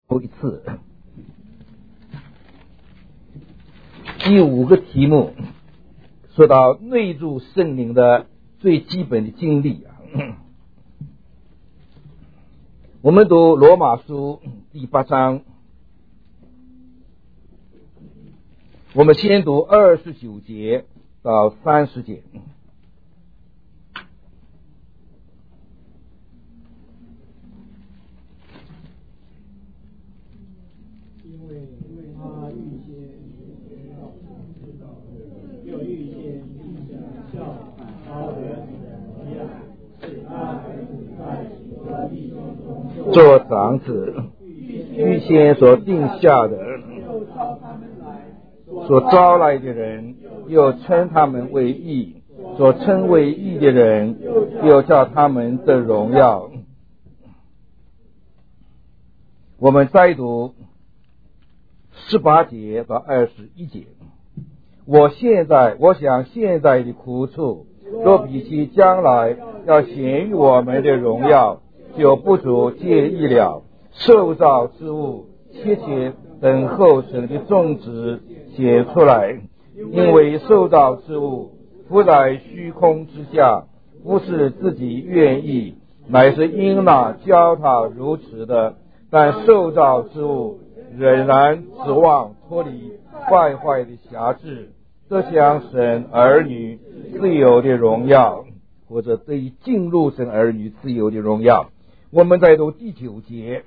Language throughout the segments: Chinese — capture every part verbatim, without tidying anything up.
过一次。第五个题目说到内住圣灵的最基本的经历啊，我们读罗马书第八章，我们先读二十九节到三十节。做长子，预先所定下的，所招来的人，又称他们为义；所称为义的人，又叫他们的荣耀。我们再读十八节到二十一节。我现在，我想现在的苦处，若比起将来要显于我们的荣耀，就不足介意了。受造之物切切等候神的种子显出来，因为受造之物伏在虚空之下，不是自己愿意，乃是因那教他如此的。但受造之物仍然指望脱离败坏的辖制，得享神儿女自由的荣耀，或者对于进入神儿女自由的荣耀。我们再读第九节。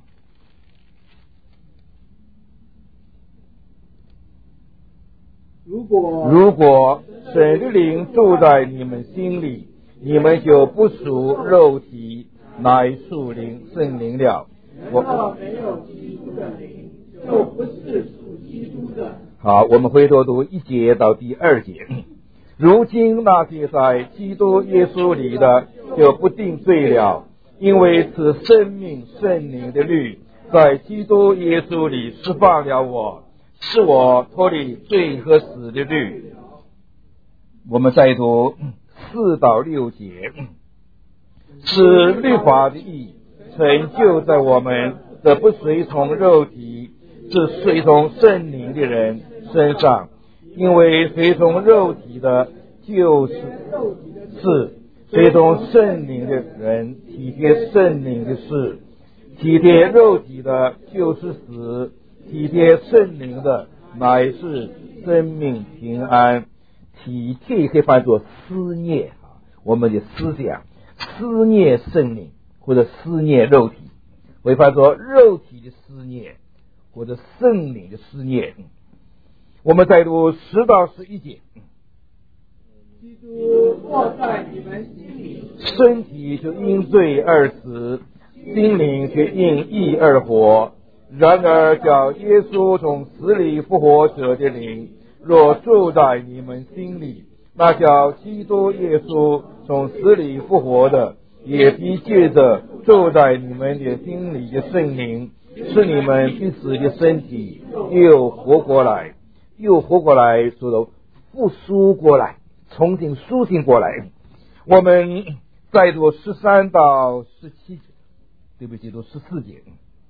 如果如果神的灵住在你们心里，你们就不属肉体，乃属灵圣灵了。 我没有基督的灵，就不是属基督的。 好，我们回头读一节到第二节。如今那些在基督耶稣里的，就不定罪了，因为此生命圣灵的律在基督耶稣里释放了我，使我脱离罪和死的律。我们再读四到六节。使律法的义成就在我们这不随从肉体，是随从圣灵的人身上，因为随从肉体的就是是随从圣灵的人体贴圣灵的事，体贴肉体的就是死，体贴圣灵的乃是生命平安。体贴可以翻作思念啊，我们的思想思念圣灵，或者思念肉体，可以翻作肉体的思念，或者圣灵的思念。我们再读十到十一节。 基督坐在你们心里， 身体就因罪而死，心灵却因义而活。然而叫耶稣从死里复活者的灵，若住在你们心里，那叫基督耶稣从死里复活的，也必借着住在你们的心里的圣灵，使你们必死的身体又活过来，又活过来，说的复苏过来，重新苏醒过来。我们再读十三到十七节，对不起，读十四节。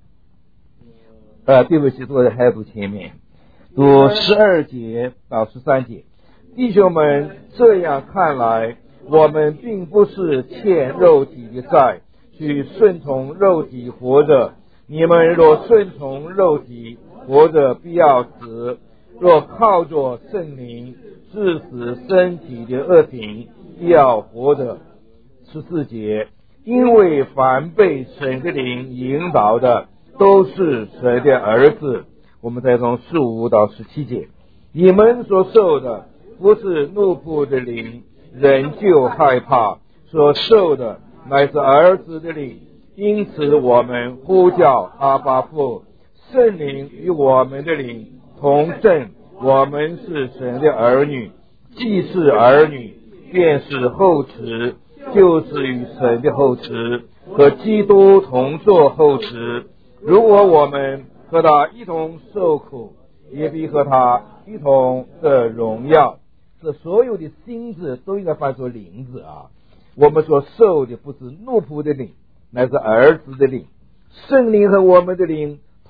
呃，对不起，读还读前面，读十二节到十三节。弟兄们，这样看来，我们并不是欠肉体的债，去顺从肉体活着。你们若顺从肉体活着，必要死；若靠着圣灵治死身体的恶行，必要活着。十四节，因为凡被神的灵引导的，都是神的儿子。我们再从十五到十七节，你们所受的不是怒仆的灵，仍旧害怕；所受的乃是儿子的灵，因此我们呼叫阿爸父。圣灵与我们的灵同证，我们是神的儿女。既是儿女，便是后嗣，就是与神的后嗣，和基督同作后嗣。如果我们和他一同受苦，也必和他一同的荣耀。这所有的心字都应该翻作灵字啊。我们所受的不是奴仆的灵，乃是儿子的灵。圣灵和我们的灵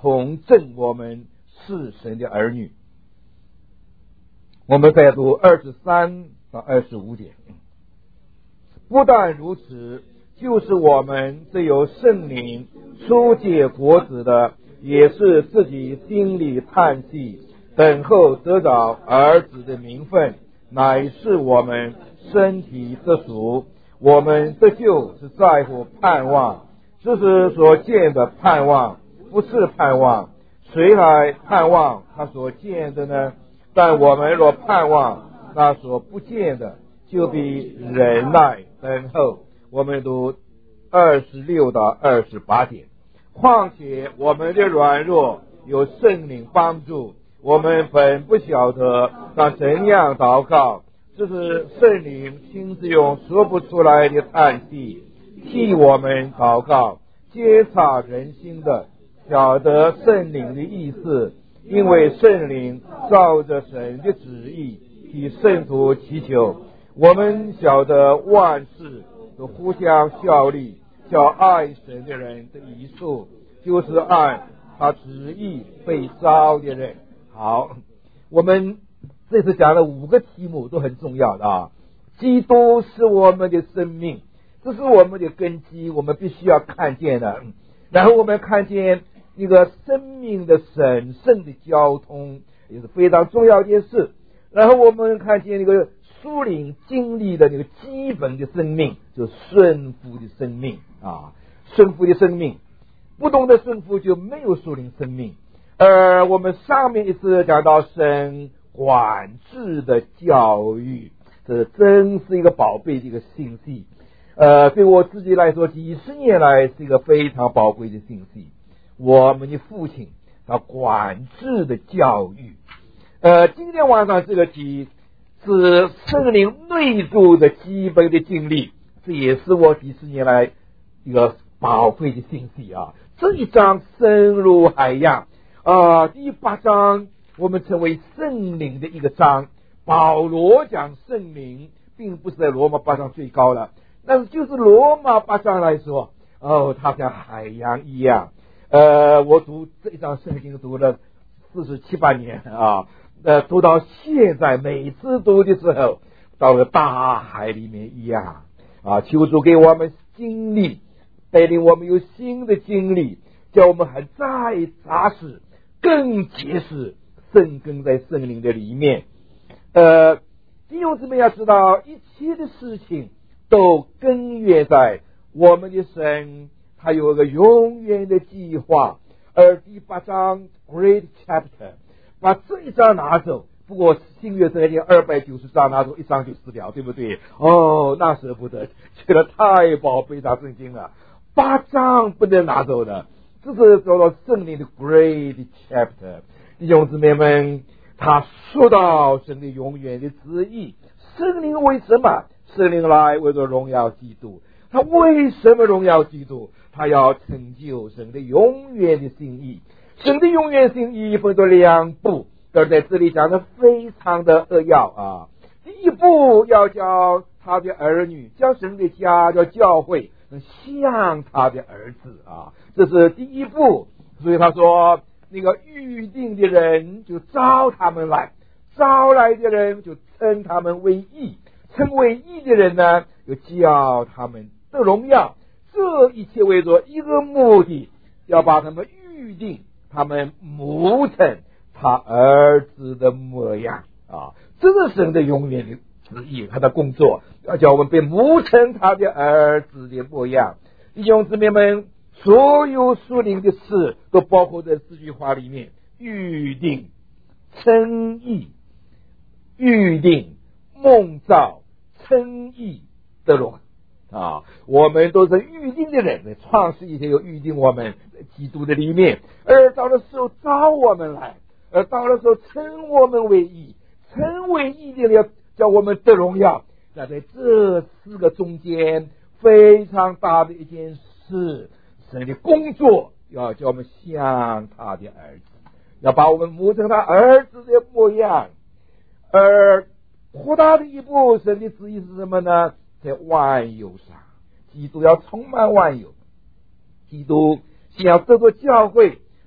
同证我们是神的儿女。我们再读二十三到二十五节。不但如此，就是我们这有圣灵初结果子的，也是自己心里叹息，等候得着儿子的名分，乃是我们身体之属。我们得救是在乎盼望，这是所见的盼望，不是盼望。谁来盼望他所见的呢？但我们若盼望那所不见的，就必忍耐等候。我们读二十六到二十八节。况且我们的软弱有圣灵帮助，我们本不晓得当怎样祷告，这是圣灵亲自用说不出来的叹息替我们祷告，揭察人心的，晓得圣灵的意思，因为圣灵照着神的旨意替圣徒祈求。我们晓得万事都互相效力，叫爱神的人的益处，就是按他旨意被召的人。好，我们这次讲了五个题目都很重要的啊。基督是我们的生命，这是我们的根基，我们必须要看见的。然后我们看见一个生命的神圣的交通也是非常重要的事。然后我们看见那个属灵经历的那个基本的生命，就顺服的生命啊，顺服的生命，不懂得顺服就没有属灵生命。而我们上面一次讲到神管制的教育，这真是一个宝贝的一个信息。呃，对我自己来说，几十年来是一个非常宝贵的信息。我们的父亲他管制的教育，呃，今天晚上这个题是圣灵内住的基本的经历，这也是我几十年来一个宝贵的信息啊。这一章深入海洋啊，第八章我们称为圣灵的一个章。保罗讲圣灵并不是在罗马八章最高了，但是就是罗马八章来说，哦，它像海洋一样。呃，我读这一章圣经读了四十七八年啊，呃，读到现在，每次读的时候，到了大海里面一样啊。求主给我们经历，带领我们有新的经历，叫我们还再扎实、更结实，深根在圣灵的里面。呃，弟兄姊妹要知道，一切的事情都根源在我们的神。他有一个永远的计划，而第八章 Great Chapter 把这一章拿走，不过新约圣经二百九十章拿走一章就死掉，对不对？哦，那舍不得，觉得太宝贝大圣经了，八章不能拿走的，这是找到圣灵的 Great Chapter。弟兄姊妹们，他说到神的永远的旨意，圣灵为什么？圣灵来为了荣耀基督。他为什么荣耀基督？他要成就神的永远的心意。神的永远心意分作两步，而在这里讲的非常的扼要啊。第一步要叫他的儿女，将神的家叫教会像他的儿子啊，这是第一步。所以他说，那个预定的人就招他们来，招来的人就称他们为义，称为义的人呢，就叫他们的荣耀。这一切为着一个目的，要把他们预定，他们磨成他儿子的模样啊！这是神的永远的旨意，他的工作要叫我们被磨成他的儿子的模样。弟兄姊妹们，所有属灵的事都包括在这句话里面：预定、称义、预定、梦造、称义的荣啊，我们都是预定的人，创世以前有预定我们基督的里面，而到了时候招我们来，而到了时候称我们为义，称为义的人叫我们得荣耀。那在这四个中间非常大的一件事，神的工作要叫我们像他的儿子，要把我们磨成他儿子的模样。而扩大的一步，神的旨意是什么呢？在万有上，基督要充满万有，基督先要得着教会，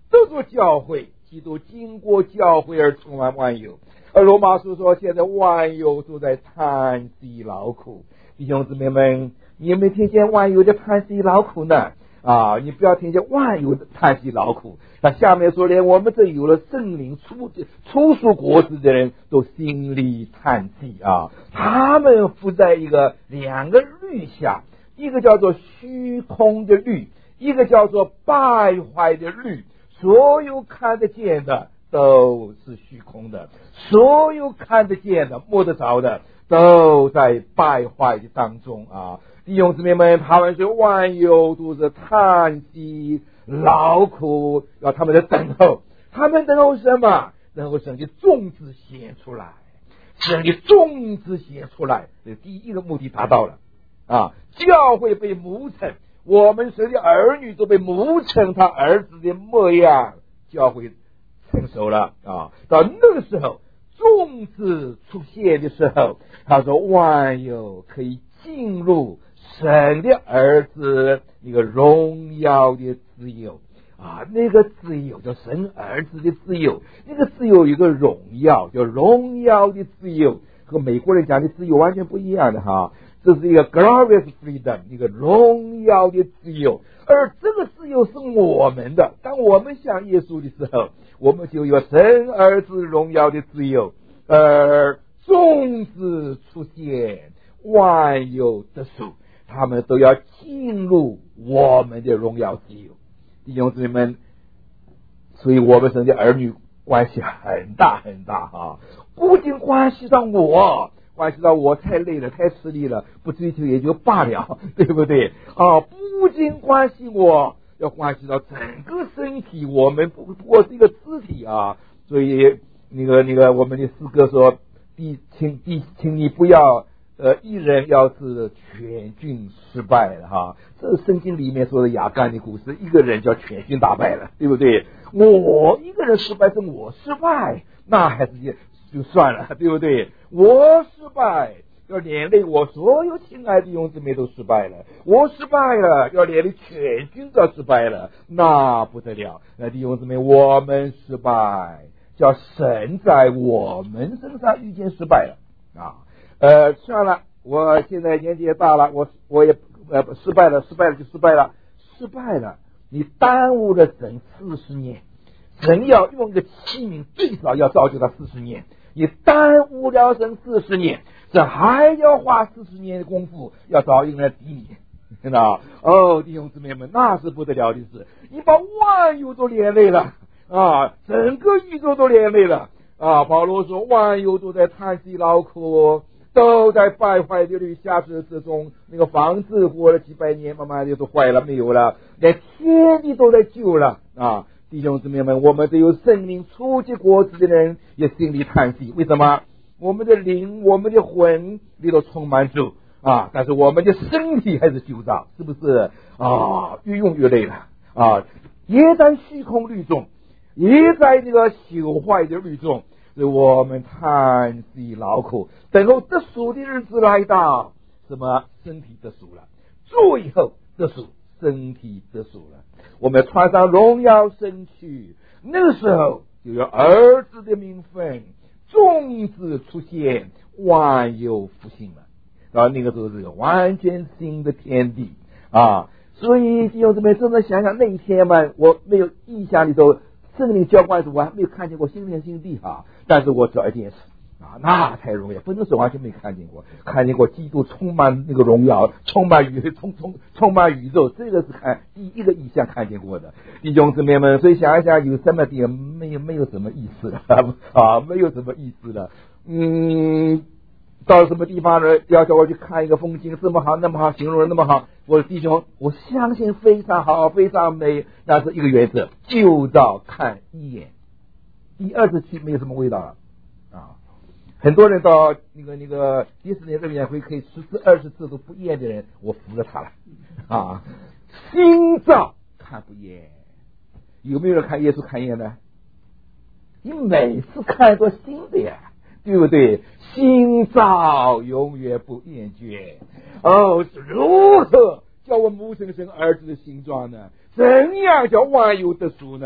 都做教会，基督经过教会而充满万有。而罗马书说，现在万有都在叹息劳苦。弟兄姊妹们，你有没有听见万有的叹息劳苦呢？啊，你不要听见万有的叹息劳苦。那下面说，连我们这有了圣灵出出属国子的人都心里叹息啊。他们伏在一个两个律下，一个叫做虚空的律，一个叫做败坏的律。所有看得见的都是虚空的，所有看得见的摸得着的都在败坏的当中啊。弟兄姊妹们，他们说万有都是叹息劳苦，要他们在等候。他们等候什么？等候神的种子显出来，神的种子显出来，这第一个目的达到了啊！教会被牧成，我们神的儿女都被牧成他儿子的模样，教会成熟了啊！到那个时候，种子出现的时候，他说万有可以进入神的儿子一个荣耀的自由啊，那个自由叫神儿子的自由，那个自由有一个荣耀，叫荣耀的自由，和美国人讲的自由完全不一样的哈。这是一个 glorious freedom， 一个荣耀的自由，而这个自由是我们的。当我们向耶稣的时候，我们就有神儿子荣耀的自由，而种子出现，万有得属，他们都要进入我们的荣耀自由。弟兄姊妹们，所以我们神的儿女关系很大很大啊，不仅关系到我，关系到我太累了太吃力了，不追求也就罢了，对不对啊？不仅关系我，要关系到整个身体，我们不过是一个肢体啊。所以那个那个我们的诗歌说，弟请弟请你不要呃，一人要是全军失败了哈，这是圣经里面说的亚干的故事，一个人叫全军打败了，对不对？我一个人失败是我失败，那还是就算了，对不对？我失败要连累我所有亲爱的弟兄姊妹都失败了，我失败了要连累全军都失败了，那不得了。那弟兄姊妹，我们失败叫神在我们身上遇见失败了啊。呃，算了，我现在年纪也大了，我我也呃失败了，失败了就失败了，失败了，你耽误了整四十年，神要用一个器皿最少要造就他四十年，你耽误了神四十年，这还要花四十年的功夫，要找一个人抵你，知道？哦，弟兄姊妹们，那是不得了的事，你把万有都连累了啊，整个宇宙都连累了啊！保罗说，万有都在叹息劳苦，都在败坏的律下之之中，那个房子过了几百年，慢慢的都坏了，没有了，连天地都在救了啊！弟兄姊妹们，我们这有圣灵初结果子的人也心里叹息，为什么？我们的灵，我们的魂里头充满主啊，但是我们的身体还是旧造，是不是啊？越用越累了啊！也在虚空律中，也在这个朽坏的律中，所以我们叹息劳苦，等候得赎的日子来到，什么身体得赎了，最后得赎，身体得赎了，我们穿上荣耀身躯，那个时候就有儿子的名分，种子出现，万有复兴了，然后那个时候是个完全新的天地啊！所以弟兄姊妹，真的想想那一天嘛，我没有印象里头圣灵浇灌时，我还没有看见过新天新地啊，但是我知道一件事啊，那太容易，不能说完全没看见过，看见过基督充满那个荣耀，充满宇充充充满宇宙，这个是看第一个意象看见过的，弟兄姊妹们，所以想一想，有什么点没有没有什么意思了啊，没有什么意思了，嗯。到什么地方呢？要叫我去看一个风景，这么好那么好，形容的那么好，我的弟兄，我相信非常好非常美，那是一个原则，就照看一眼，第二次去没有什么味道了啊！很多人到那个那个迪士尼乐园会可以十次二十次都不厌的人，我服了他了啊！心照看不厌，有没有人看耶稣看厌呢？你每次看都新的呀，对不对？心照永远不厌倦。哦，如何叫我母神生儿子的形状呢？怎样叫万有得赎呢？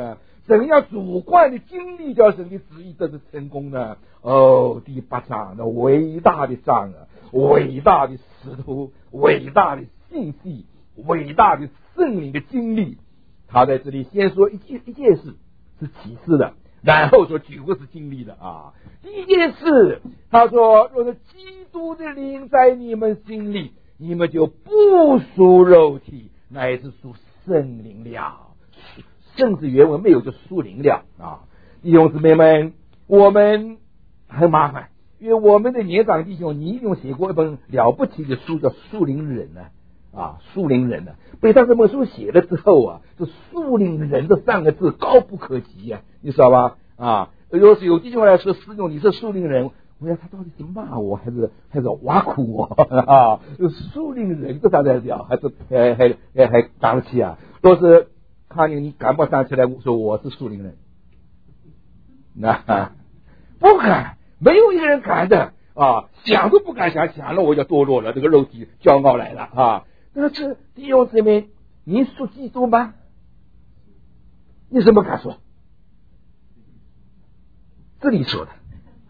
怎样主观的经历叫神的旨意得到成功呢？哦，第八章那伟大的章啊，伟大的使徒，伟大的信息，伟大的圣灵的经历。他在这里先说一件一件事是启示的，然后说九个是经历的啊。第一件事，他说若是基督的灵在你们心里，你们就不属肉体，乃是属圣灵了。甚至原文没有就属灵了啊。弟兄姊妹们，我们很麻烦，因为我们的年长弟兄，你一定写过一本了不起的书叫《属灵人》呢啊，属灵人呢。被他这本书写了之后啊，这属灵人这三个字高不可及呀、啊，你知道吧？啊，有时有弟兄来说，师兄你是属灵人，我想他到底是骂我还是还是挖苦我啊？属灵人这啥在聊，还是还还还还打得起啊？若是康宁，你敢不站起来说我是属灵人？那不敢，没有一个人敢的啊，想都不敢想，想了我就堕落了，这个肉体骄傲来了啊。但是弟兄姊妹，你属基督吗？你怎么敢说？这里说的，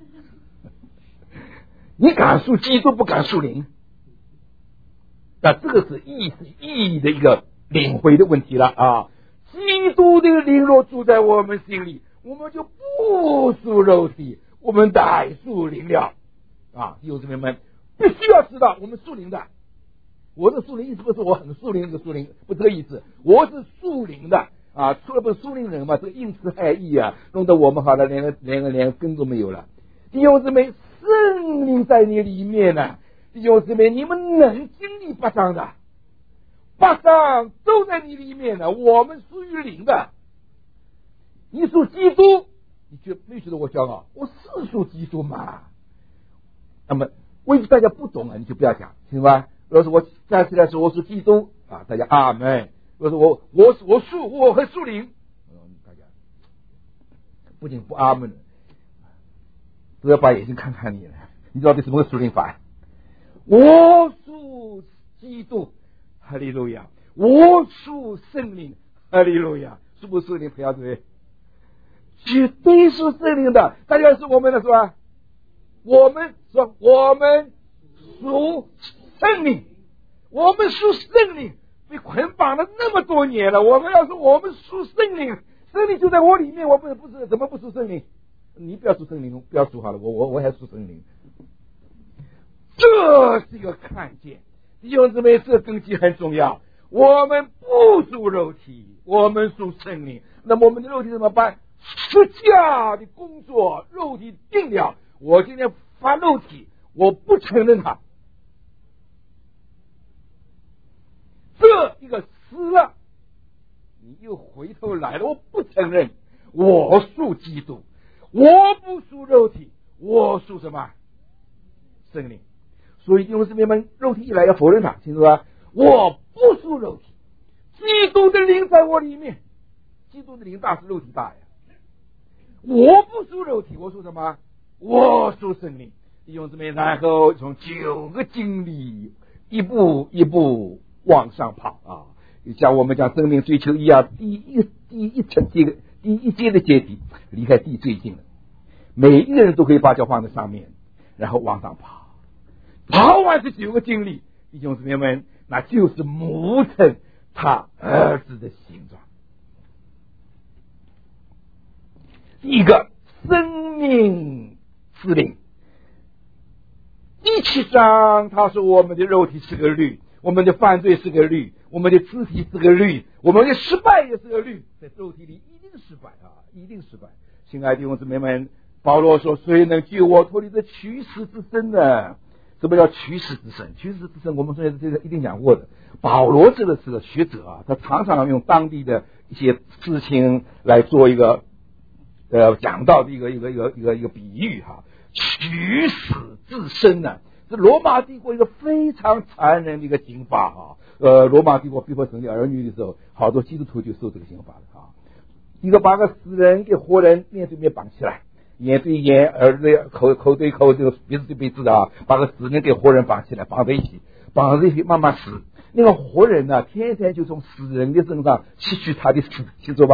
你敢属基督，不敢属灵？那这个是意思意义的一个领会的问题了啊！基督的灵若住在我们心里，我们就不属肉体，我们乃属灵了啊！弟兄姊妹们，必须要知道我们属灵的。我的属灵意思不是我很属灵的属灵，不这个意思，我是属灵的啊！除了不是属灵人嘛，这个因此害义啊，弄得我们好了，连个连个连根都没有了。弟兄姊妹，圣灵在你里面呢、啊，弟兄姊妹，你们能经历八章的，八章都在你里面呢。我们属于灵的，你属基督，你觉没觉得我骄傲？我是属基督嘛。那么，为什么大家不懂啊？你就不要讲，行吧？要是我站起来说我是基督啊，大家阿门。要是我我我属我很属灵，大家不仅不阿门，都要把眼睛看看你了。你到底什么属灵法？我属基督，哈利路亚！我属圣灵，哈利路亚！属不属灵？不要对，绝对是圣灵的。大家是我们的是吧？我们说我们属圣灵，我们属圣灵，被捆绑了那么多年了。我们要说我们属圣灵，圣灵就在我里面，我不不是怎么不属圣灵？你不要属圣灵，不要属好了，我我我还属圣灵。这是一个看见，弟兄姊妹，这根基很重要。我们不属肉体，我们属圣灵。那么我们的肉体怎么办？十架的工作，肉体定了。我今天发肉体，我不承认它。这一个死了，你又回头来了，我不承认，我属基督，我不属肉体，我属什么？圣灵。所以弟兄姊妹们，肉体一来要否认它，清楚吧？我不属肉体，基督的灵在我里面，基督的灵大是肉体大呀。我不属肉体，我属什么？我属圣灵。弟兄姊妹，然后从九个经历一步一步往上跑啊，像我们讲生命追求一样，第一第一层这个第一阶的阶梯，离开地最近了。每一个人都可以把脚放在上面，然后往上跑。跑完这九个经历，弟兄姊妹们，那就是磨成他儿子的形状。第一个，生命之灵。第七章他说我们的肉体是个律，我们的犯罪是个律，我们的肢体是个律，我们的失败也是个律，在肉体里一定失败啊，一定失败。亲爱的弟兄姊妹们，保罗说谁能救我脱离这取死之身呢？什么叫取死之身？取死之身我们说这个一定讲过的。保罗这个是个学者啊，他常常用当地的一些事情来做一个呃讲到的一个一个一个一个一个比喻哈。取死之身呢，是罗马帝国一个非常残忍的一个刑罚哈。呃，罗马帝国逼迫神的儿女的时候，好多基督徒就受这个刑罚了啊。一个把个死人给活人面对面绑起来。眼对眼，耳对口，口对口，这个鼻子对鼻子的啊，把个死人给活人绑起来，绑在一起，绑在一起慢慢死。那个活人呢，天天就从死人的身上吸取他的死，清楚吧？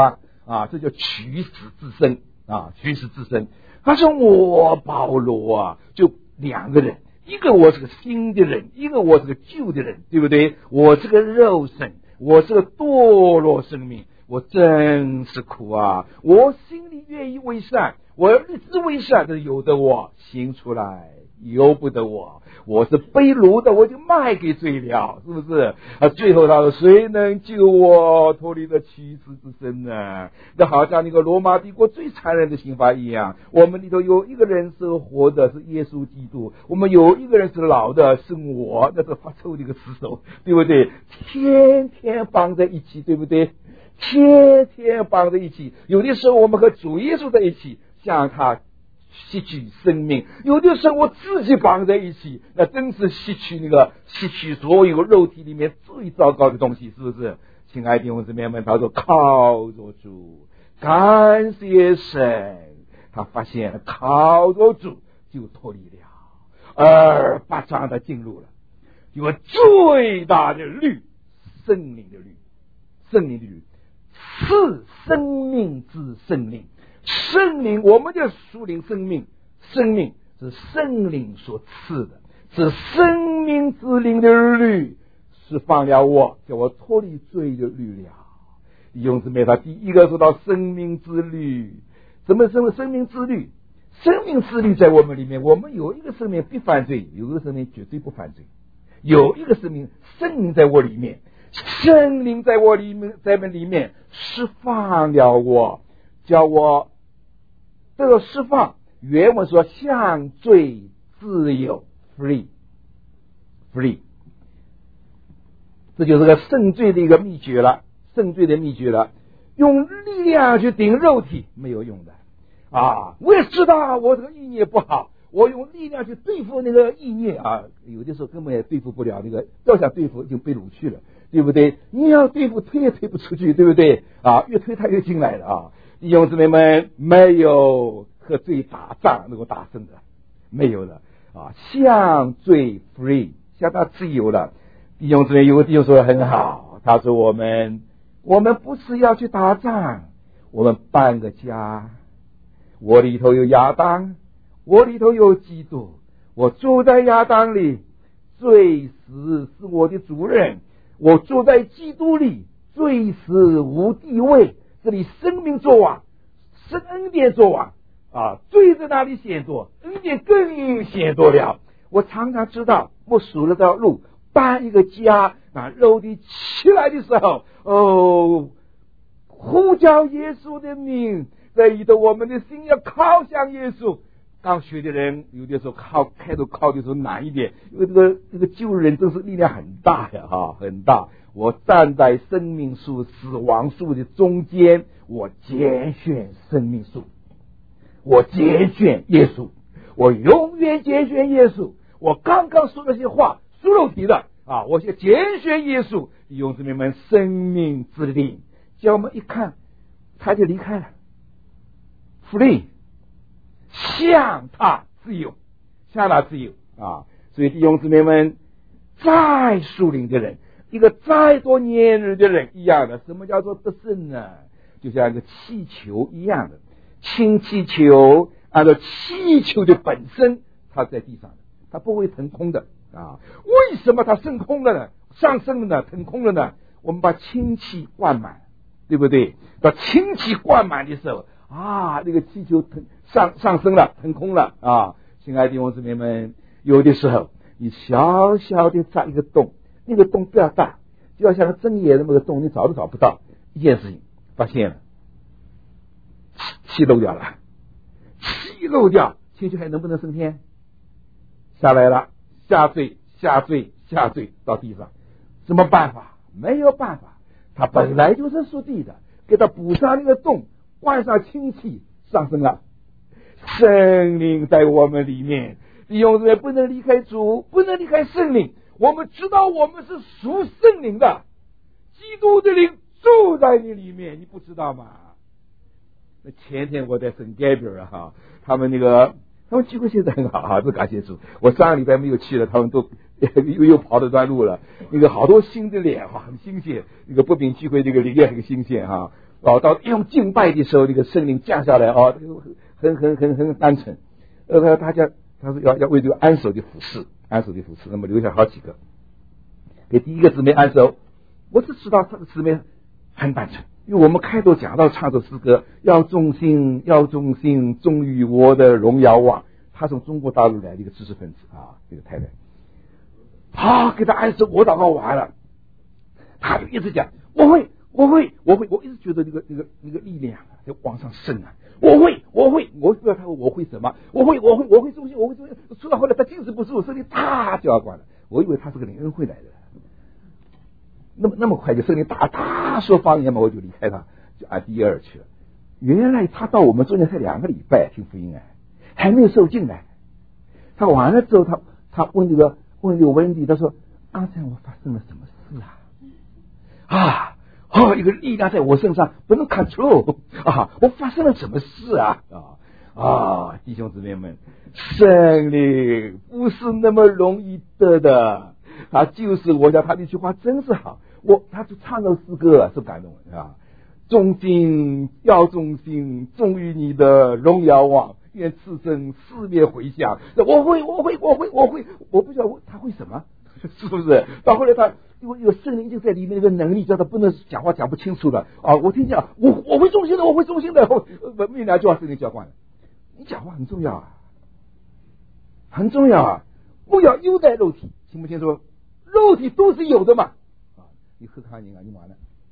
啊，这叫取死之身啊，取死之身。他说我保罗啊，就两个人，一个我是个新的人，一个我是个旧的人，对不对？我是个肉身，我是个堕落生命，我真是苦啊！我心里愿意为善，我立志为善的有的我行出来，由不得我。我是背炉的，我就卖给罪了，是不是？啊，最后他说谁能救我脱离这取死之身呢？那好像那个罗马帝国最残忍的刑罚一样，我们里头有一个人是活的，是耶稣基督，我们有一个人是老的，是我，那是发臭的一个尸首，对不对？天天绑在一起，对不对？天天绑在一起，有的时候我们和主耶稣在一起，向他吸取生命，有的时候我自己绑在一起，那真是吸取那个吸取所有肉体里面最糟糕的东西，是不是？亲爱的弟兄姊妹们，他说靠着主，感谢神，他发现靠着主就脱离了，而把章的进入了一个最大的律，圣灵的律，圣灵的律，赐生命之圣灵。圣灵，我们的属灵生命，生命是圣灵所赐的，是生命之灵的律释放了我，叫我脱离罪的律了。弟兄姊妹，他第一个说到生命之律，怎么生生命之律？生命之律在我们里面，我们有一个生命必犯罪，有一个生命绝对不犯罪，有一个生命圣灵在我里面，圣灵在我里面，在我里面释放了我，叫我这个释放，原文说向罪自由 free free， 这就是个胜罪的一个秘诀了，胜罪的秘诀了。用力量去顶肉体没有用的啊！我也知道我这个意念不好，我用力量去对付那个意念啊，有的时候根本也对付不了，那个要想对付就被掳去了，对不对？你要对付推也推不出去，对不对啊？越推他越进来了啊！弟兄姊妹们，没有和罪打仗能够打胜的，没有的啊！向罪 free， 向他自由了。弟兄姊妹，有个弟兄说的很好，他说我们我们不是要去打仗，我们办个家。我里头有亚当，我里头有基督，我住在亚当里，罪死是我的主人；我住在基督里，罪死无地位。这里生命作王，是恩典作王啊！罪在哪里显作，恩典更显作了。我常常知道，我数了条路，办一个家，那肉体起来的时候，哦，呼叫耶稣的名，在里头我们的心要靠向耶稣。刚学的人有的时候靠开头靠的时候难一点，因为这个这个救人真是力量很大呀，哈，很大。我站在生命树、死亡树的中间，我拣选生命树，我拣选耶稣，我永远拣选耶稣。我刚刚说那些话，属肉体的啊，我先拣选耶稣。弟兄姊妹们，生命之灵，叫我们一看，他就离开了 ，free， 向他自由，向他自由啊！所以弟兄姊妹们，再属灵的人。一个再多年日的人一样的，什么叫做得胜呢？就像一个气球一样的，氢气球按照气球的本身，它在地上的，它不会腾空的啊。为什么它升空了呢？上升了呢？腾空了呢？我们把氢气灌满，对不对？把氢气灌满的时候啊，那个气球腾上上升了，腾空了啊！亲爱的弟兄姊妹们，有的时候你小小的扎一个洞。那个洞不要大，就要像个针眼那么个洞，你找都找不到。一件事情发现了，气漏掉了，气漏掉，氢气还能不能升天？下来了，下坠，下坠，下坠到地上，什么办法？没有办法，它本来就是属地的，给它补上那个洞，灌上氢气，上升了。圣灵在我们里面，弟兄姊妹不能离开主，不能离开圣灵。我们知道我们是属圣灵的，基督的灵住在你里面，你不知道吗？那前天我在圣盖比尔哈，他们那个他们聚会现在很好哈，都感谢主。我上个礼拜没有去了，他们都又又跑了段路了。那个好多新的脸哈，很新鲜。那个不饼聚会这个灵也很新鲜哈。 哦，到用敬拜的时候，那个圣灵降下来哦，很很很很单纯。呃，大家他说要要为这个安守的服侍，安守的服侍，那么留下好几个。给第一个姊妹安守，我只知道这个姊妹很单纯，因为我们开头讲到唱首诗歌，要忠心，要忠心，忠于我的荣耀王。他从中国大陆来的一个知识分子啊，这个太太，好给他安守，我祷告完了，他就一直讲，我会，我会，我会，我一直觉得那个那个那个力量啊，在往上升啊，我会，我会，我不知道他我会什么，我会，我会，我会忠心，我会忠心。说到后来，他坚持不住，声音大就要关了。我以为他是个灵恩会来的，那么那么快就声音大大说方言嘛，我就离开他，就按第二去了。原来他到我们中间才两个礼拜听福音哎，还没有受尽来。他完了之后，他他问这个问这个问题，他说：“刚才我发生了什么事啊？啊！”哦，一个力量在我身上不能 control 啊！我发生了什么事啊？啊啊！弟兄姊妹们，圣灵不是那么容易得的。他就是我讲他那句话真是好，我他就唱了诗歌是感动啊！忠心要忠心，忠于你的荣耀王，愿此生四面回响。我会，我会，我会，我会，我不知道他会什么，是不是？到后来他。因为有圣灵就在里面，那个能力叫他不能讲话讲不清楚的啊！我听讲，我我会忠心的，我会忠心的。我没两句话圣灵浇灌了。你讲话很重要啊，很重要啊！不要优待肉体，清不清楚？肉体都是有的嘛。啊，你喝咖啡啊，你完了。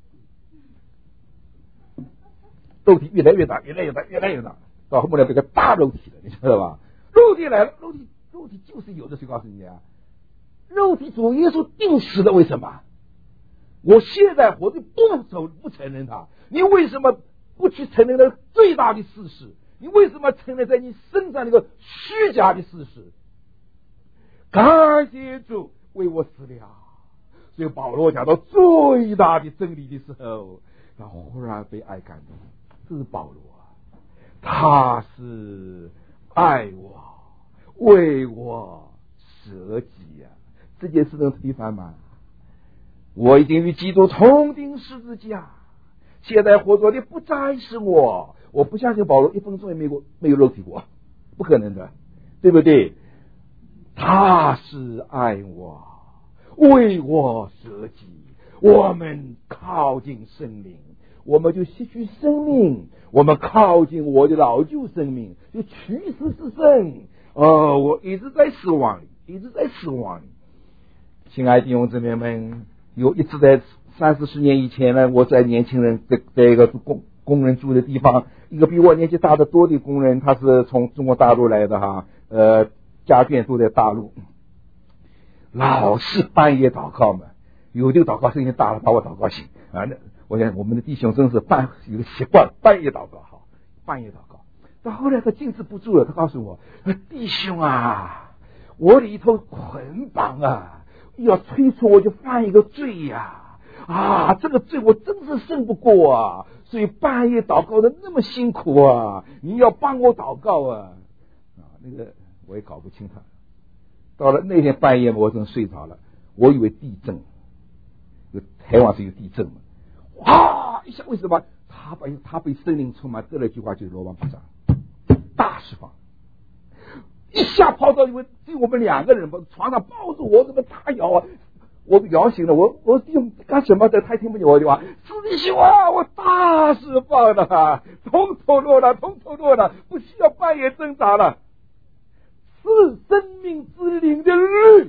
肉体越来越大，越来越大，越来越大，到后面变个大肉体了，你知道吧？肉体来了，肉体肉体就是有的，谁告诉你啊？肉体主耶稣定死的，为什么？我现在活着不走不承认他，你为什么不去承认那最大的事实？你为什么承认在你身上那个虚假的事实？感谢主为我死了。所以保罗讲到最大的真理的时候，他忽然被爱感动。这是保罗啊，他是爱我，为我舍己啊。这件事能推翻吗？我已经与基督同钉十字架，现在活着的不再是我。我不相信保罗一分钟也没有没有肉体过，不可能的，对不对？他是爱我，为我舍己。我们靠近圣灵，我们就吸取生命；我们靠近我的老旧生命，就取死是生。哦，我一直在失望里，一直在失望里。亲爱的弟兄姊妹们，有一次在三四十年以前呢，我在年轻人在在一个工工人住的地方，一个比我年纪大得多的工人，他是从中国大陆来的哈，呃，家眷都在大陆，老是半夜祷告嘛，有的祷告声音大了把我祷告醒啊。那我想我们的弟兄真是半有个习惯，半夜祷告好，半夜祷告。到后来他禁止不住了，他告诉我，弟兄啊，我里头捆绑啊。要催促我就犯一个罪呀、啊！啊，这个罪我真是胜不过啊！所以半夜祷告的那么辛苦啊！你要帮我祷告啊！啊，那个我也搞不清他。到了那天半夜，我真睡着了，我以为地震，有台湾是有地震嘛，哇一下为什么？他被他被圣灵充满，这了一句话就是罗网巴掌，大释放。一下跑到因为就我们两个人把床上抱住我，怎么大摇啊！我摇醒了我，我弟兄干什么的？他听不见我的话，弟兄啊，我大释放了，通透落了，通透落了，不需要半夜挣扎了，是生命之灵的律，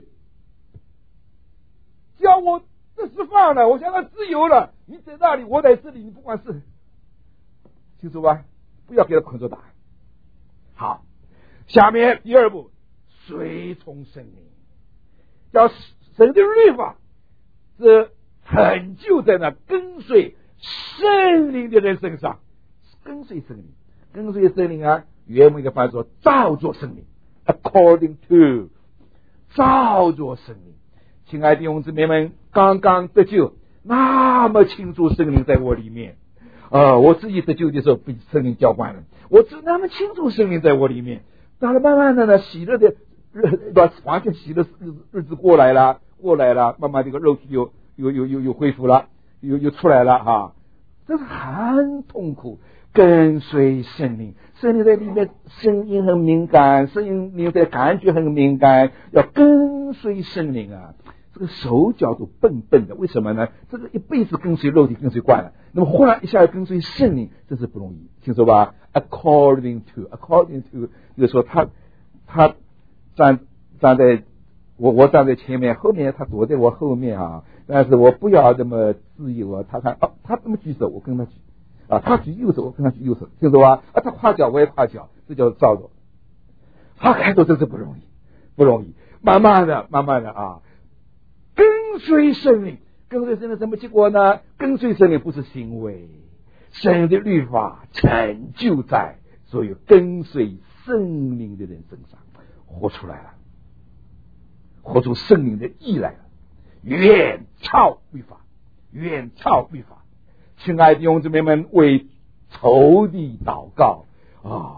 叫我释放了，我想要自由了。你在那里，我在这里，你不管是清楚吧？不要给他捆着打。好。下面第二步，随从圣灵，叫神的律法是成就在那跟随圣灵的人身上，跟随圣灵，跟随圣灵啊，原文的翻译说照着圣灵 ，according to 照着圣灵。亲爱的弟兄姊妹们，刚刚得救，那么清楚圣灵在我里面。呃，我自己得救的时候被圣灵浇灌了，我知那么清楚圣灵在我里面。到了慢慢的呢，喜乐的日把完全喜乐日日子过来了，过来了，慢慢这个肉体又又又又又恢复了，又又出来了哈。 这是很痛苦。跟随圣灵，圣灵在里面声音很敏感，声音里面的感觉很敏感，要跟随圣灵啊。这个手脚都笨笨的，为什么呢？这个一辈子跟随肉体跟随惯了，那么忽然一下要跟随圣灵，这是不容易，听说吧 ？According to, according to， 就是说他他站站在我我站在前面，后面他躲在我后面啊，但是我不要这么自由啊。他看哦，他这么举手，我跟他举啊，他举右手，我跟他举右手，听说吧？啊，他跨脚，我也跨脚，这叫照着。他开头真是不容易，不容易，慢慢的，慢慢的啊。跟随圣灵，跟随圣灵什么结果呢？跟随圣灵不是行为，神的律法成就在所有跟随圣灵的人身上，活出来了，活出圣灵的意来了，远超律法，远超律法。亲爱的弟兄姊妹们，为仇敌祷告啊、哦，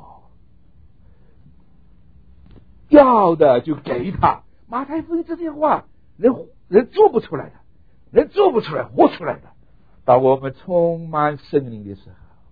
要的就给他。马太福音这些话，人人做不出来的，人做不出来，活出来的。当我们充满圣灵的时候，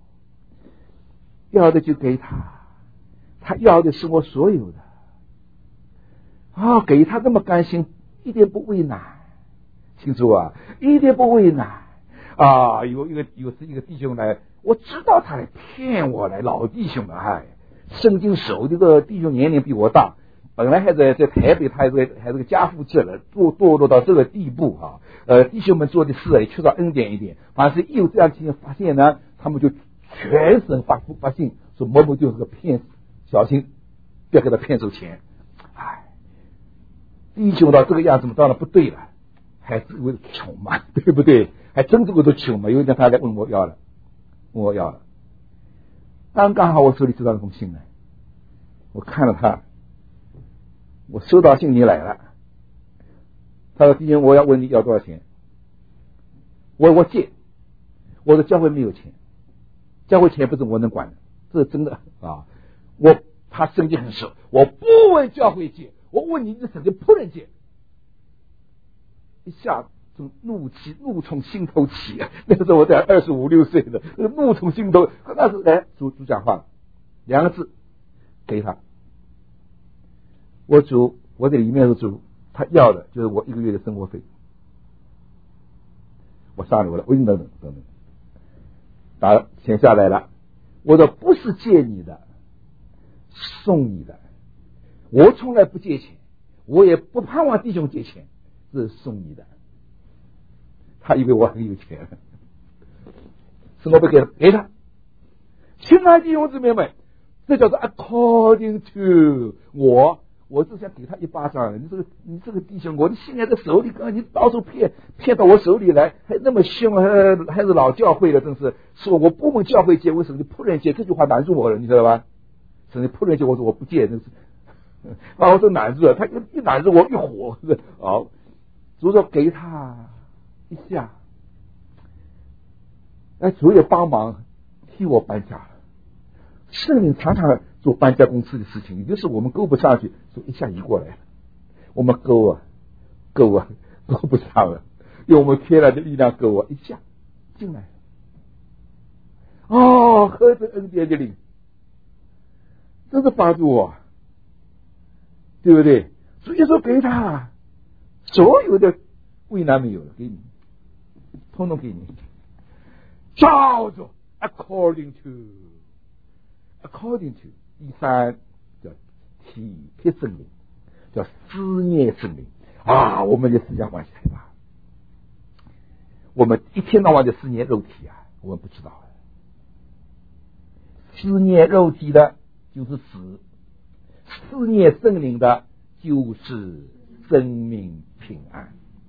要的就给他，他要的是我所有的啊、哦，给他那么甘心，一点不为难，清楚啊，一点不为难啊。有一个有是一个弟兄来，我知道他来骗我来，老弟兄们，哎，圣经手这个弟兄年龄比我大。本来还在在台北，他还是还是个家父制了，堕堕落到这个地步啊！呃，弟兄们做的事也缺少恩典一点，反正是一有这样情形发现呢，他们就全省发发信说某某就是个骗子，小心不要给他骗走钱。哎，弟兄到这个样子嘛，当然不对了，还是为了穷嘛，对不对？还真这个都穷嘛。有一天他来问我要了，问我要了，刚刚好我手里收到一封信来，我看了他。我收到信你来了，他说弟兄，我要问你要多少钱？我我借，我说教会没有钱，教会钱不是我能管的，这是真的啊！我他圣经很熟，我不问教会借，我问你这圣经仆人借。一下子怒气怒从心头起，那个时候我才二十五六岁的，怒从心头，那时候来主主讲话，两个字给他。我主，我这里面是主，他要的就是我一个月的生活费。我上楼了，我等等等等，打钱下来了。我说不是借你的，送你的。我从来不借钱，我也不盼望弟兄借钱，这是送你的。他以为我很有钱，生活费给给他。亲爱的弟兄姊妹们，这叫做 according to 我。我只想给他一巴掌，你这个你这个弟兄，我的心还在手里，刚你到处骗骗到我手里来，还那么凶，还还是老教会的，真是说我不问教会借，为什么你仆人借？这句话难住我了，你知道吧？什么仆人借？我说我不借，真是把我这难住了。他一难住我一火，好，主说给他一下，哎，主也帮忙替我搬家了。圣灵常常做搬家公司的事情，也就是我们勾不上去，说一下移过来了，我们勾啊勾啊勾不上了，用我们天然的力量勾啊一下进来了。哦，何等恩典的灵，真是帮助我，对不对？所以说给他所有的为难没有了，给你，统统给你，照着 according to。According to 第三叫体贴圣灵，叫思念圣灵啊！我们的思想关系太大，我们一天到晚的思念肉体啊，我们不知道。思念肉体的就是死，思念圣灵的就是生命平安。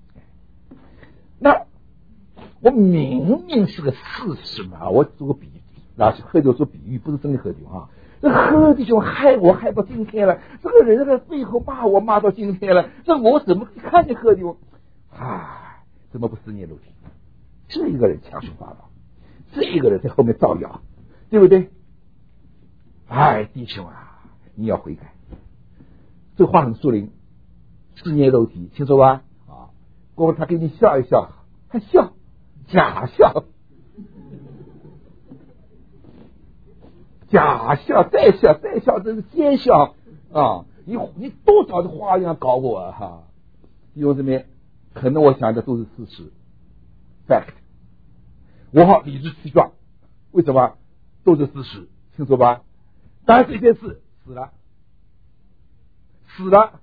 那我明明是个事实嘛，我做个比喻。那是喝酒做比喻，不是真的喝酒啊！这喝弟兄害我害到今天了，这个人在背后骂我骂到今天了，这我怎么一看见喝酒，啊，怎么不思念肉体？这一个人强行发道，这一个人在后面造谣，对不对？哎，弟兄啊，你要悔改。这话很树林，思念肉体，清楚吧？啊，过后他给你笑一笑，还笑，假笑。 假笑再笑再笑，这是奸笑啊！你你多少的花样搞我啊！哈，弟兄姊妹，可能我想的都是事实 ，fact。我好理直气壮，为什么？都是事实，清楚吧？当然这件事死了，死了，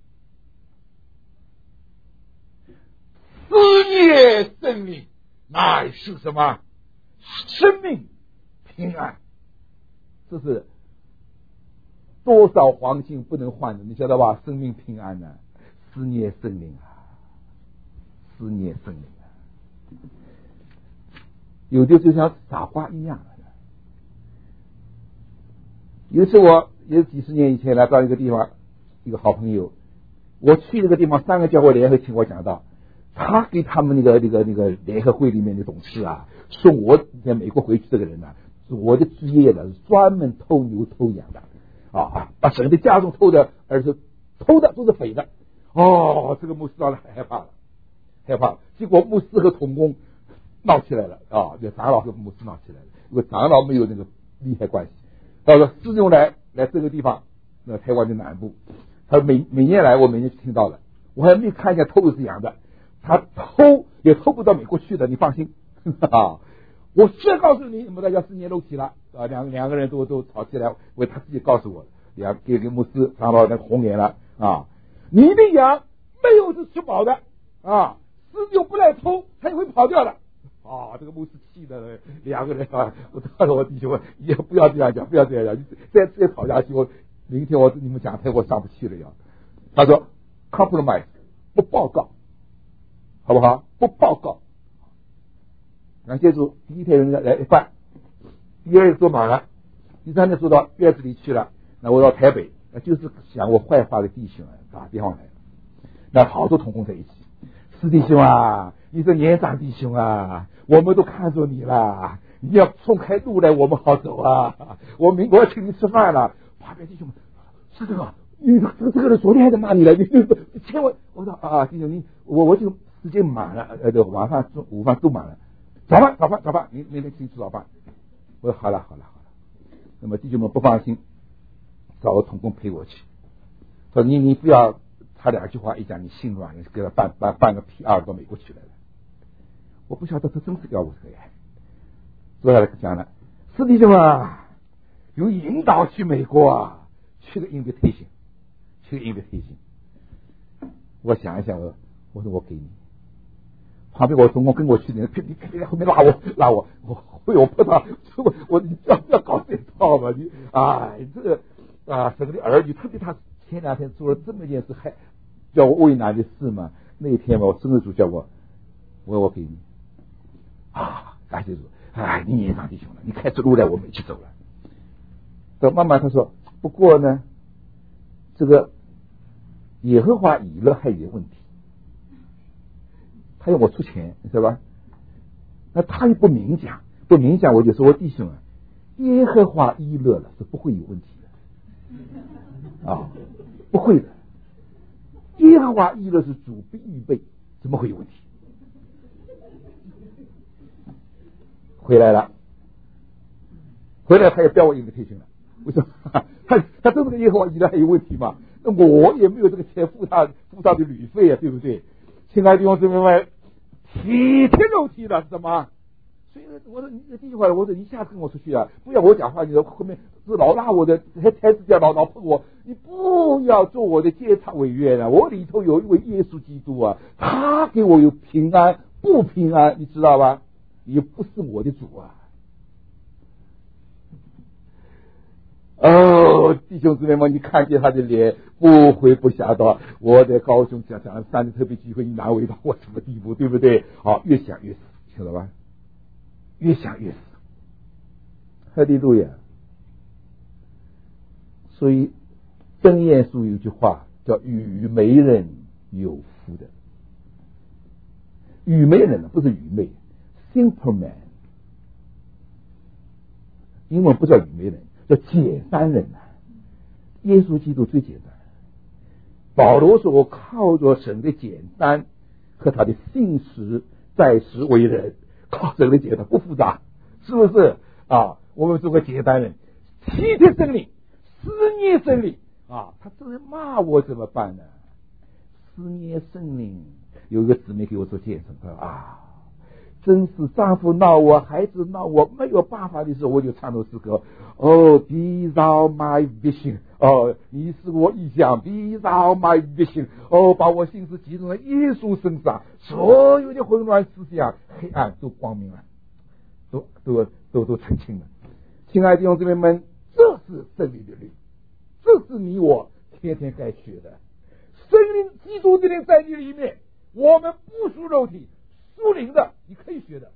思念生命，乃是什么？生命平安，这是多少黄金不能换的，你晓得吧？生命平安呢、啊，思念生命啊，思念生命啊，有的就像傻瓜一样。有一次我也几十年以前来到一个地方，一个好朋友，我去那个地方，三个教会联合请我讲道，他给他们那个那个那个联合会里面的董事啊，说我在美国回去这个人呢、啊，我的职业呢是专门偷牛偷羊的啊，把神的家中偷的，而且偷的都是匪的。哦，这个牧师当然害怕了，害怕了。结果牧师和同工闹起来了啊，就长老和牧师闹起来了，因为长老没有那个利害关系。他说师兄来来这个地方，那台湾的南部，他每每年来，我每年听到了，我还没看见偷的是羊的，他偷也偷不到美国去的，你放心啊！我先告诉你，我们大家四年肉体了啊，两两个人都都吵起来，为他自己告诉我，两给给牧师长老那红脸了啊！你的羊没有是吃饱的啊，师兄不来偷，他也会跑掉的。啊，这个牧师气的两个人啊！我告诉我弟兄们，也不要这样讲，不要这样讲，再再吵下去，我明天我你们讲台我上不去了呀。他说 compromise 不报告，好不好？不报告。然后接着第一天人家来一半，第二天做满了，第三天做到院子里去了。那我到台北，就是想我坏话的弟兄啊打电话来，那好多同工在一起，是弟兄啊。你是年长弟兄啊，我们都看着你了，你要冲开路来，我们好走啊！我明我要请你吃饭了，旁边弟兄们，是这个，你这个这个人昨天还在骂你了，你你千万，我说啊，弟兄你我我就时间满了，呃，对，晚饭中午饭都满了，早饭早饭早饭，明明天请吃早饭。我说好了好了好了，那么弟兄们不放心，找个同工陪我去，说你你不要，他两句话一讲，你心软了，给他办办办个 P R 到美国去了。我不晓得他真是要我这个呀。坐下来讲了，是弟兄啊，有引导去美国啊，去个 invitation， 去个 invitation。我想一想，我我说我给你。旁边我同工跟我去的人，别别别后面拉我拉我，我会我碰到我我你不要不要搞这套嘛，你哎这个啊神的儿女，特别他前两天做了这么一件事，还叫我为难的事嘛。那一天嘛，我生日主叫我，我说我给你。啊，感谢主！哎，你年长弟兄了，你开出路来，我们一起走了。等慢慢他说，不过呢，这个耶和华以勒还有点问题，他要我出钱，你知道吧？那他又不明讲，不明讲，我就说我弟兄啊，耶和华以勒了是不会有问题的啊，不会的。耶和华以勒是主必预备，怎么会有问题？回来了，回来他也不要我 invitation 了。为什么？他他真是个耶和华以勒还有问题嘛？那我也没有这个钱付他付他的旅费啊，对不对？亲爱的弟兄姊妹们，体贴肉体的是什么？所以我说你这句话，我说你下次跟我出去啊，不要我讲话，你说后面是老拉我的，还台子叫老老碰我，你不要做我的监察委员啊！我里头有一位耶稣基督啊，他给我有平安不平安，你知道吧？也不是我的主啊！哦，弟兄姊妹们，你看见他的脸，不会不想到我在高雄讲讲三的特别聚会，你难为到我什么地步，对不对？好，越想越死，听到吧？越想越死，哈利路亚！所以箴言书有一句话叫“愚昧人有福的”，愚昧人呢不是愚昧。Simple man， 英文不叫愚昧人，叫简单人啊。耶稣基督最简单。保罗说：“我靠着神的简单和他的信实在世为人，靠神的简单不复杂，是不是啊？我们做个简单人， 体贴生灵，思念生灵啊！他这人骂我怎么办呢？思念生灵，有一个姊妹给我做见证，他说啊，真是丈夫闹我，孩子闹我，没有办法的时候，我就唱首诗歌。哦 ，Be thou my vision， 哦，你是我意象 ，Be thou my vision， 哦，把我心思集中在耶稣身上，所有的混乱思想、黑暗都光明了，都都都都澄清了。亲爱的弟兄姊妹们，这是圣灵的律，这是你我天天该学的。圣灵基督的灵在你里面，我们不属肉体，属灵的，你可以学的。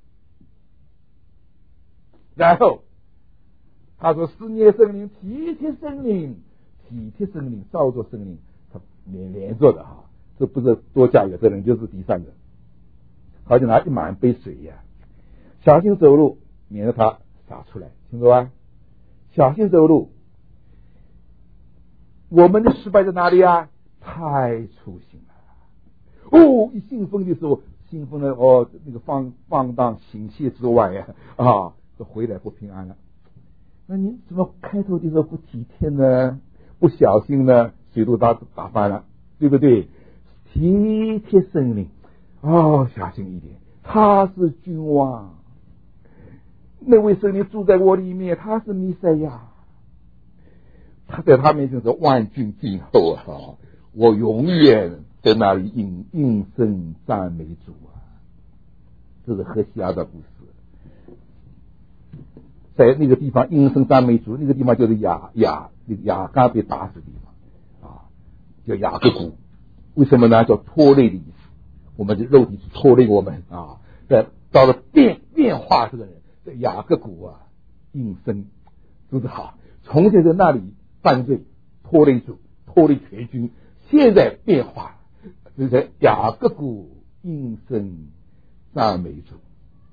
然后他说思念圣灵，体贴圣灵，体贴圣灵，照着圣灵，他连连着的哈，这不是多加一个，这人就是第三个。好像拿一满杯水一样，小心走路，免得它洒出来，听懂吧？小心走路。我们的失败在哪里啊？太粗心了。哦，一兴奋的时候，兴奋了哦，那个放放荡行窃之外呀，啊，这回来不平安了。那你怎么开头的时候不体贴呢？不小心呢，水都打打翻了，对不对？体贴圣灵，哦，小心一点，他是君王，那位圣灵住在我里面，他是弥赛亚，他在他面前是万军之后啊，我永远在那里应应声赞美主啊。这是何西阿的故事，在那个地方应声赞美主，那个地方就是雅雅那个雅嘎被打死的地方啊，叫雅各谷。为什么呢？叫拖累的意思。我们的肉体拖累我们啊，在到了变变化这个人，在雅各谷啊应声，是不是好？从前在那里犯罪，拖累主，拖累全军，现在变化，就在雅各谷应声赞美主，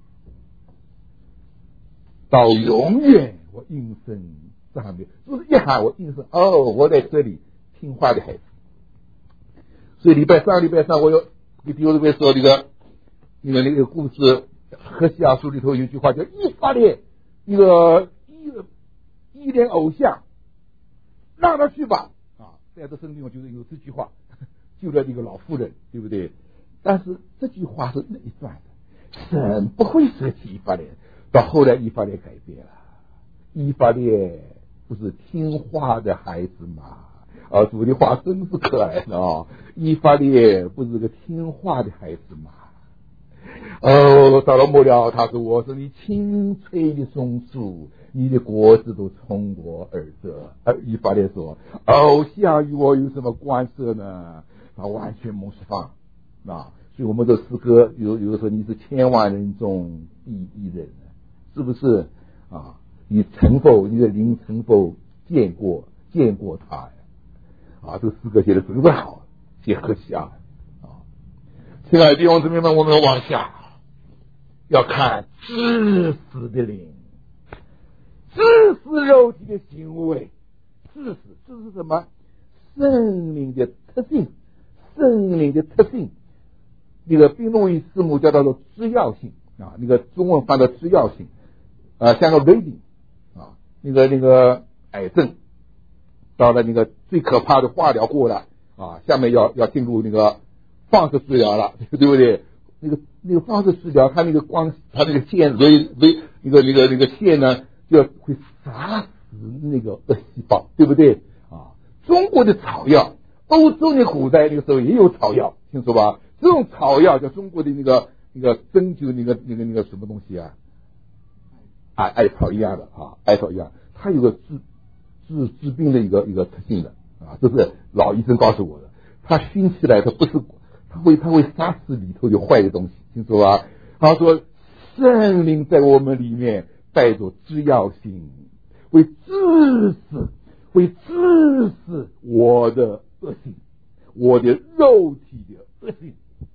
到永远我应声赞美，就是一喊我应声，哦，我在这里听话的孩子。所以礼拜三礼拜三我有给弟兄姊妹说那个那个那个故事，何西阿书里头有一句话叫以法莲那个依依恋偶像，让他去吧啊，在这圣经中就是有这句话救了一个老妇人，对不对？但是这句话是那一段的，神不会舍弃以法莲。到后来以法莲改变了，以法莲不是听话的孩子吗？啊，主的话真是可爱的啊！以法莲不是个听话的孩子吗？哦，到了末了，他说：“我是你青翠的松树，你的果子都从我而得。”而以法莲说：“偶像与我有什么关系呢？”他完全蒙释放啊！所以我们的诗歌有有的时候你是千万人中第一人，是不是啊？你曾否你的灵曾否见过见过他呀？啊，这个诗歌写的真是好，写何西阿啊！亲爱的弟兄姊妹们，我们往下要看致死的灵，致死肉体的行为，致死这是什么？圣灵的特性，圣灵的特性。那个宾诺伊字母叫做支要性啊，那个中文翻的支要性啊，像个 bleeding 啊，那个那个癌症。到了那个最可怕的化疗过了啊，下面要要进入那个放射治疗了，对不对？那个那个放射治疗，它那个光，它那个线微微那个那个那个线呢，就会杀死那个恶细胞，对不对啊？中国的草药，欧洲的古代那个时候也有草药，听说吧？这种草药叫中国的那个那个针灸那个那个那个什么东西啊？啊，艾草一样的啊，艾草一样，它有个治。治治病的一个一个特性的啊，这是老医生告诉我的。它熏起来，它不是，它会它会杀死里头有坏的东西，听说吧？他说圣灵在我们里面带着制药性，会致死，会致死我的恶性，我的肉体的恶性。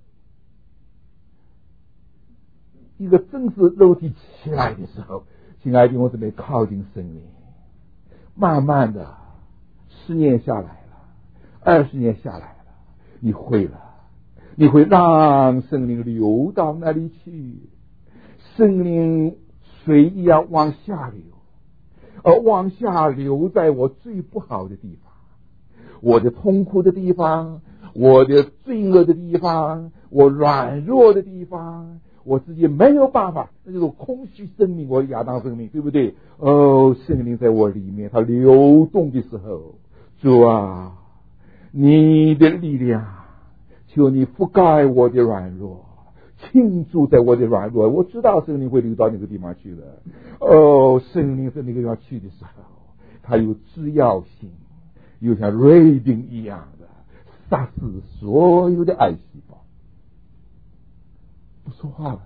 一个正是肉体起来的时候，亲爱的弟兄姊妹，靠近圣灵。慢慢的，十年下来了，二十年下来了，你会了，你会让圣灵流到那里去，圣灵水一样往下流， 而往下流在我最不好的地方，我的痛苦的地方，我的罪恶的地方，我软弱的地方，我自己没有办法，那就是空虚生命，我亚当生命，对不对？哦，圣灵在我里面，它流动的时候，主啊，你的力量，求你覆盖我的软弱，倾注在我的软弱。我知道圣灵会流到那个地方去的。哦，圣灵在那个地方去的时候，它有制药性，又像瑞丁一样的杀死所有的癌细胞。不说话了，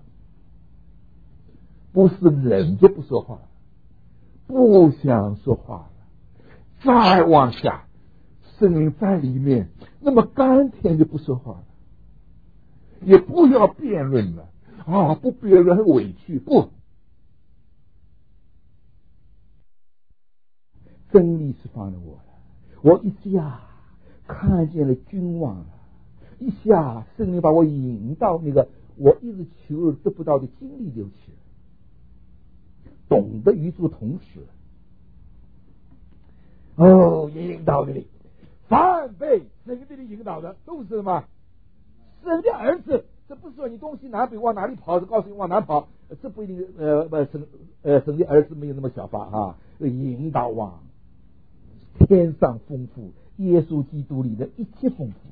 不是人就不说话了，不想说话了。再往下，圣灵在里面，那么甘甜就不说话了，也不要辩论了啊！不辩论很委屈，不，真理是放了我了。我一下看见了君王了，一下圣灵把我引到那个我一直求而得不到的经历里去了，懂得与主同时。哦，引导的你，凡被神的引导的都是什么？神的儿子。这不是说你东西南北往哪里跑，告诉你往南跑，这不一定。呃，不神呃神的儿子没有那么小法啊，引导往天上丰富，耶稣基督里的一切丰富。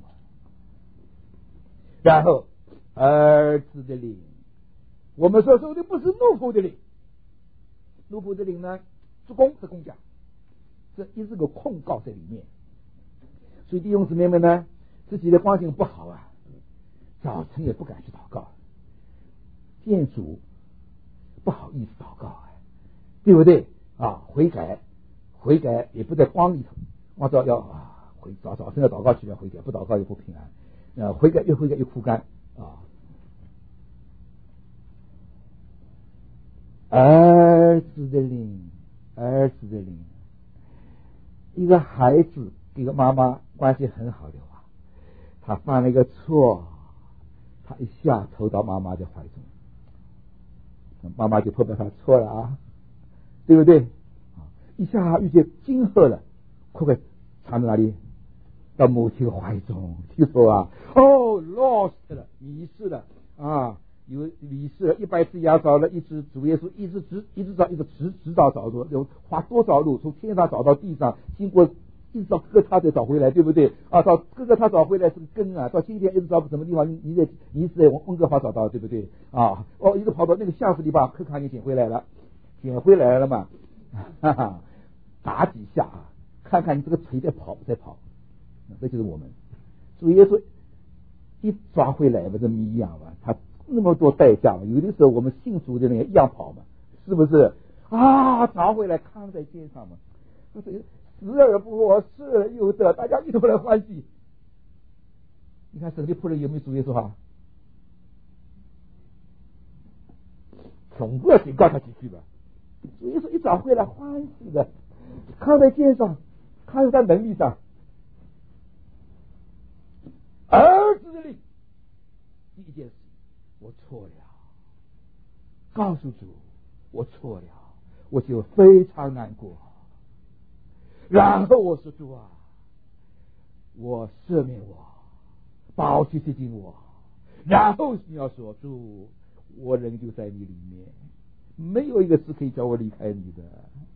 然后儿子的灵，我们所说的不是怒妇的灵，怒妇的灵呢，主公是公家，这一直个控告在里面。所以弟兄姊妹们呢，自己的光景不好啊，早晨也不敢去祷告，见主不好意思祷告啊，对不对啊？悔改，悔改也不在光里头，我早要啊，回早早晨要祷告去要悔改，不祷告也不平安。呃，悔改越悔改越枯干啊。儿子的灵，儿子的灵，一个孩子跟个妈妈关系很好的话，他犯了一个错，他一下投到妈妈的怀中，妈妈就破表他错了啊，对不对？一下遇见惊吓了，快快藏在哪里？到母亲怀中，听说啊，哦 ，lost 了，迷失了啊，有迷失了，一百次牙找了，一直主耶稣一直直一直找一个直直找找着，有花多少路，从天上找到地上，经过一直到哥哥他再找回来，对不对啊？到哥哥他找回来是个根啊，到今天一直找什么地方？你你在你是在温哥华找到，对不对啊？哦，一直跑到那个下福地把科卡尼捡回来了，捡回来了嘛，哈哈，打几下啊，看看你这个腿在跑不在跑。这就是我们主耶稣一抓回来嘛，这谜一样嘛，他那么多代价嘛，有的时候我们信主的人也一样跑嘛，是不是啊？抓回来扛在肩上嘛，死而不惑，失而又得，大家一同来欢喜。你看神的仆人有没有主耶稣啊？总不要警告他几句吧。主耶稣一找回来欢喜的，扛在肩上，扛在能力上。儿子的灵，第一件事，我错了，告诉主我错了，我就非常难过。然后我说主啊，我赦免我，保去接近我。然后你要说主，我仍旧在你里面，没有一个事可以叫我离开你的。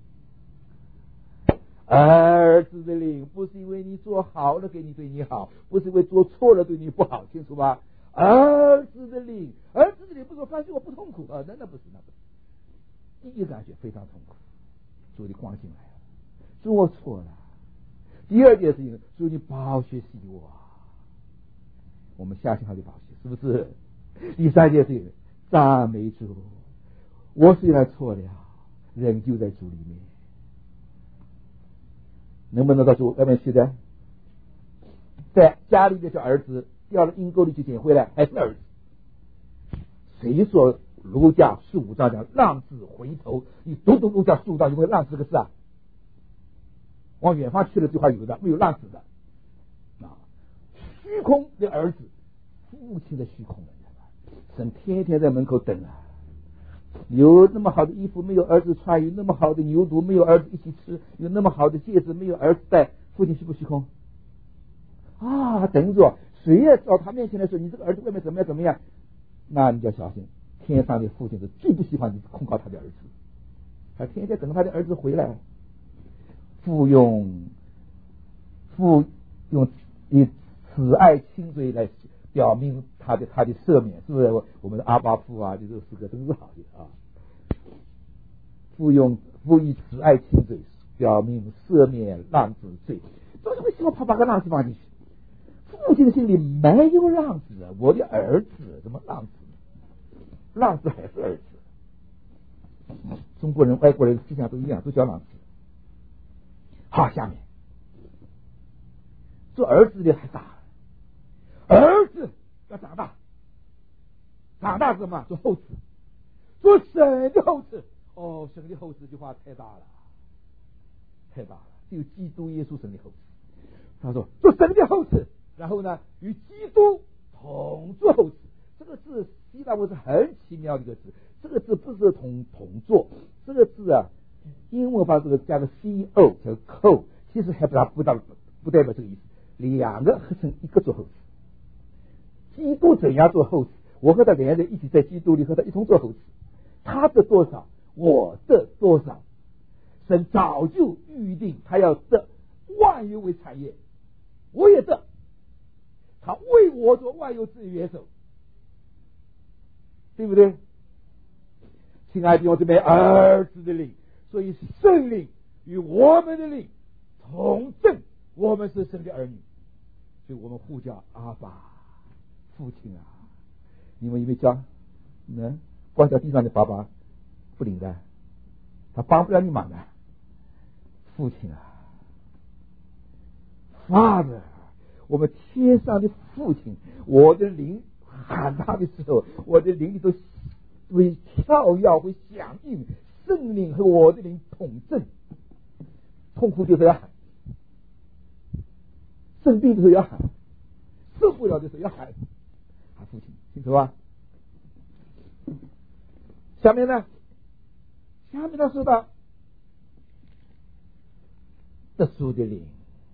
儿子的灵不是因为你做好了给你对你好，不是因为做错了对你不好，清楚吧？儿子的灵，儿子的灵不是说发现我不痛苦啊，那那不是，那不是。第一感觉非常痛苦，主你光进来了，主我错了。第二件事情，主你保血洗我，我们相信他的保血，是不是？第三件事情，赞美主，我虽然错了，仍旧在主里面。能不能到主外面去的？在家里的叫儿子，掉了阴沟里去捡回来还是儿子。谁说儒家十五章讲浪子回头？你读读儒家十五章有没有浪子这个字啊？往远方去了这话有的，没有浪子的啊。虚空的儿子，父亲的虚空人，神天天在门口等啊， 有那么好的衣服没有儿子穿，有那么好的牛犊没有儿子一起吃，有那么好的戒指没有儿子戴，父亲虚不虚空啊？等着谁也到他面前来说你这个儿子外面怎么样怎么样，那你就要小心，天上的父亲是最不喜欢你控告他的儿子，他天天等他的儿子回来，父用父用以慈爱亲嘴来表明他的他的赦免，是不是？我们的阿爸父啊，这个诗歌真是好的啊。父用父以慈爱亲嘴表明赦免浪子罪，怎么会希望他把个浪子放进去？父亲的心里没有浪子，我的儿子怎么浪子？浪子还是儿子。中国人外国人思想都一样，都叫浪子。好，下面做儿子的还大，儿子要长大，长大什么？做后嗣，做神的后嗣。哦，神的后嗣这句话太大了，太大了。只有基督耶稣神的后嗣。他说做神的后嗣，然后呢与基督同做后嗣。这个字希腊文是很奇妙的一个字，这个字不是同同做，这个字啊，英文把这个加个 co 叫 co， 其实还不大不大不代表这个意思。两个合成一个做后嗣，基督怎样做后嗣？我和他两人一起在基督里和他一同做后嗣，他的多少，我的多少，神早就预定他要得万有为产业，我也得，他为我做万有之元首，对不对？亲爱的弟兄姊妹，儿子的灵，所以圣灵与我们的灵同证，我们是神的儿女，所以我们呼叫阿爸父亲啊！你们有没有叫？能光叫地上的爸爸不灵的，他帮不了你忙的。父亲啊 ，Father， 我们天上的父亲，我的灵喊他的时候，我的灵里头会跳跃，会响应，圣灵和我的灵统正。痛苦就是要喊，生病的时候要喊，受不了的时候要喊，喊父亲，清楚吧？下面呢？下面他说到得赎的灵，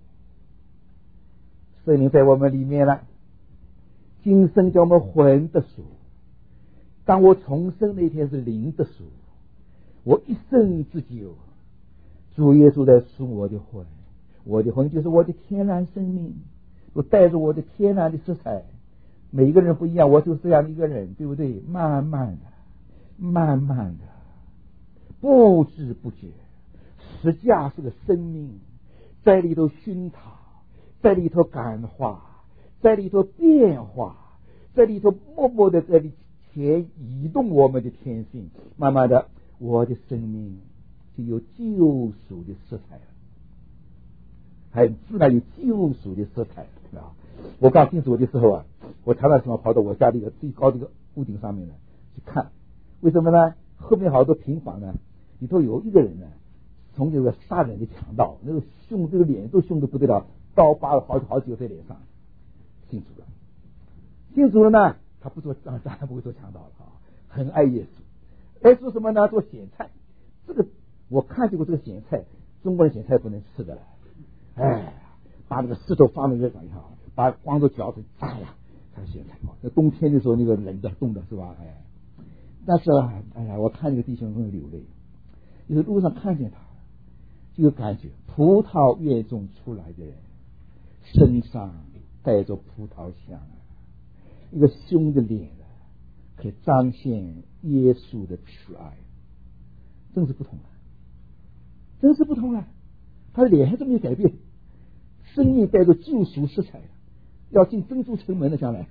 圣灵在我们里面了，今生叫我们魂得赎。当我重生那一天是灵得赎，我一生之久，主耶稣在赎我的魂，我的魂就是我的天然生命，我带着我的天然的色彩。每一个人不一样，我就是这样一个人，对不对？慢慢的，慢慢的，不知不觉，实价是个生命，在里头熏陶，在里头感化，在里头变化，在里头默默的在里前移动我们的天性，慢慢的，我的生命就有救赎的色彩了，很自然有救赎的色彩啊！我刚进主的时候啊，我常常喜欢跑到我家的一个最高的一个屋顶上面呢去看，为什么呢？后面好多平房呢，里头有一个人呢，从这个杀人的强盗，那个凶，这个脸都凶得不得了，刀疤了好好几个在脸上，信主了，信主了呢，他不做当然不会做强盗了啊，很爱耶稣，爱做什么呢？做咸菜。这个我看见过这个咸菜，中国人咸菜不能吃的了，哎，把那个石头放在热上以后，把光着脚趾炸呀，才咸菜。那冬天的时候那个冷的冻的是吧？哎，但是哎呀，我看那个弟兄很流泪，就是路上看见他，就有感觉，葡萄园中出来的人，身上带着葡萄香，一个凶的脸，可以彰显耶稣的慈爱，真是不同了，真是不同了。他的脸还是没有改变，生命带着救赎色彩，要进珍珠城门的将来。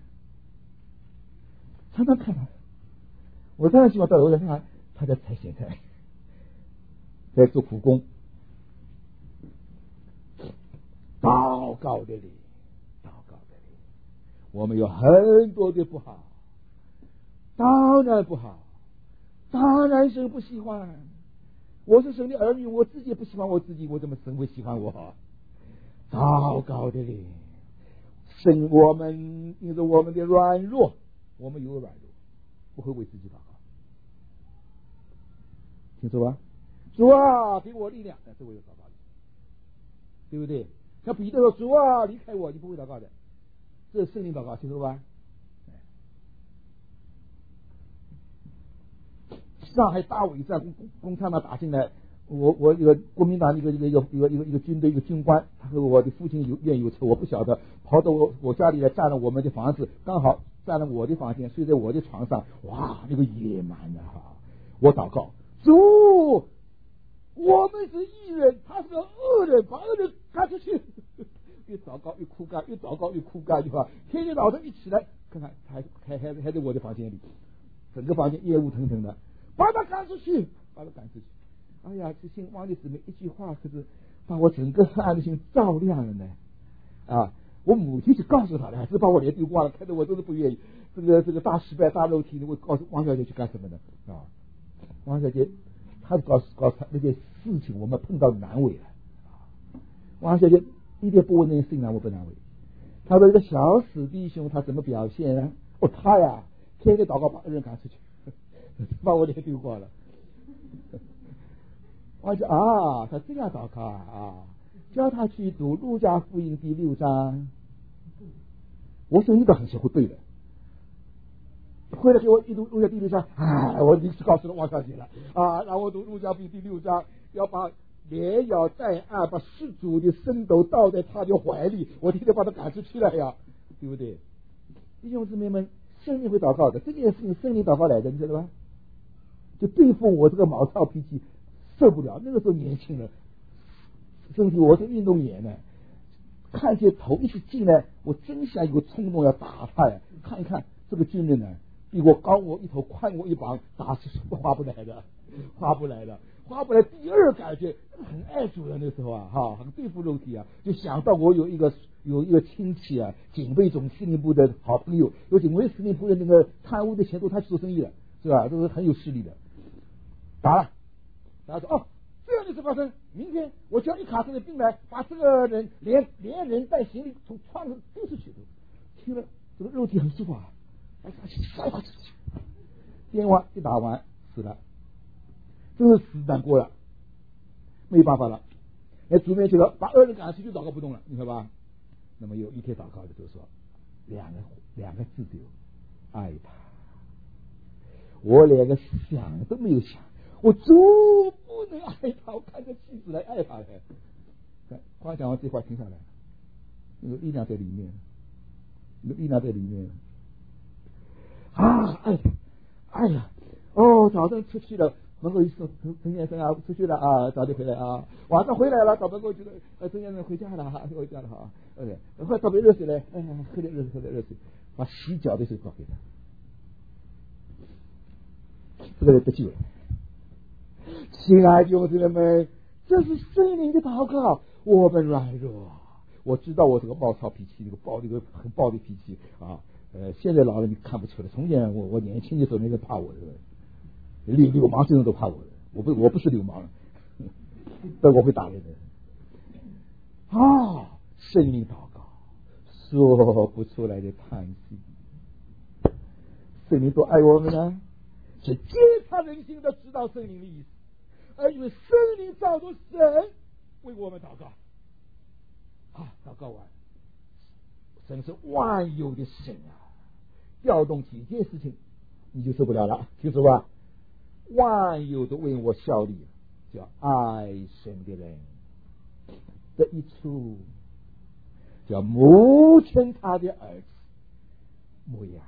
常常看他，我当然希望到楼上看他在采咸菜，在做苦工。祷告的灵，祷告的灵，我们有很多的不好，当然不好，当然神不喜欢。我是神的儿女，我自己也不喜欢我自己，我怎么神会喜欢我？祷告的灵，神我们因着我们的软弱，我们有软弱，不会为自己祷告。 清楚吧？主啊，给我力量，这我有祷告的，对不对？像彼得说：“主啊，离开我，你不会祷告的。”这是圣灵祷告，清楚吧？上海大围战，共共产党打进来，我我一个国民党一个一个一个一个一个一个军队一个军官，他和我的父亲有怨有仇，我不晓得，跑到我我家里来占了我们的房子，刚好占了我的房间，睡在我的床上，哇，那个野蛮的哈！我祷告，主，我们是义人，他是个恶人，把恶人赶出去。越祷告越枯干，越祷告越枯干，对吧？天天早上一起来，看看还还还还在我的房间里，整个房间烟雾腾腾的。把他赶出去，把他赶出去。哎呀，这姓汪的姊妹一句话，可是把我整个黑暗的心照亮了呢。啊，我母亲去告诉他了，只把我脸丢光了，看得我都是不愿意。这个这个大失败大肉体，我告诉汪小姐去干什么呢？啊，汪小姐，她告诉告诉他那件事情，我们碰到难为了。汪小姐一点不为那件事情难为不难为。他说一个小死弟兄，他怎么表现呢？哦，他呀，天天祷告把恶人赶出去。把我脸丢光了，我说啊，他这样祷告啊，叫他去读路加福音第六章。我说你倒很学会背的，回来给我一读路加第六章，哎，我临时告诉了王小姐了啊，让我读路加福音第六章，要把连摇带按，把施主的升斗倒在他的怀里，我天天把他赶出去了呀，对不对？弟兄姊妹们，圣灵会祷告的，这件事情圣灵祷告来的，你知道吧？就对付我这个毛糙脾气受不了，那个时候年轻人身体我是运动员呢，看见头一起进来，我真想有个冲动要打他呀！看一看这个军人呢，比我高我一头，宽我一膀，打是划不来的，划不来的，划不来。第二感觉很爱主的那时候啊，哈，很对付肉体啊，就想到我有一个有一个亲戚啊，警备总司令部的好朋友，有警卫司令部的那个贪污的钱都他去做生意了，是吧？都是很有势力的。打了，然后说哦，这样的事发生，明天我叫一卡车的兵来，把这个人连连人带行李从窗上丢出去。听了这个肉体很舒服啊，哎呀，杀他出去！电话一打完死了，真是死难过了，没办法了。哎，主面去了，把恶人赶出去，祷告不动了，你看吧？那么有一天祷告的就说两个两个字就爱他，我连个想都没有想。我主不能爱他，我看着妻子来爱他的。刚讲完这话停下来，那个力量在里面，那个力量在里面啊！爱他，哎呀，哦，早上出去了，门口一说陈陈先生啊，出去了啊，早点回来啊。晚上回来了，到门口觉得呃陈先生回家了哈，回家了哈。OK，快倒杯热水来，哎呀，喝点热水，喝点热水，把洗脚的水倒给他。这个人得救了。亲爱的弟兄姊妹们，这是圣灵的祷告。我们软弱，我知道我这个暴躁脾气，这个暴这个很暴的脾气啊。呃，现在老了你看不出来，从前我我年轻的时候没人怕我的，流流氓这种都怕我的，我不我不是流氓，但我会打人的。啊，圣灵祷告，说不出来的叹息。圣灵多爱我们呢，是揭察人心的知道圣灵的意思。而因为圣灵照着神为我们祷告啊，祷告完，神是万有的神啊，调动几件事情你就受不了了，清楚吧？万有都为我效力，叫爱神的人这一处，叫母亲他的儿子模样。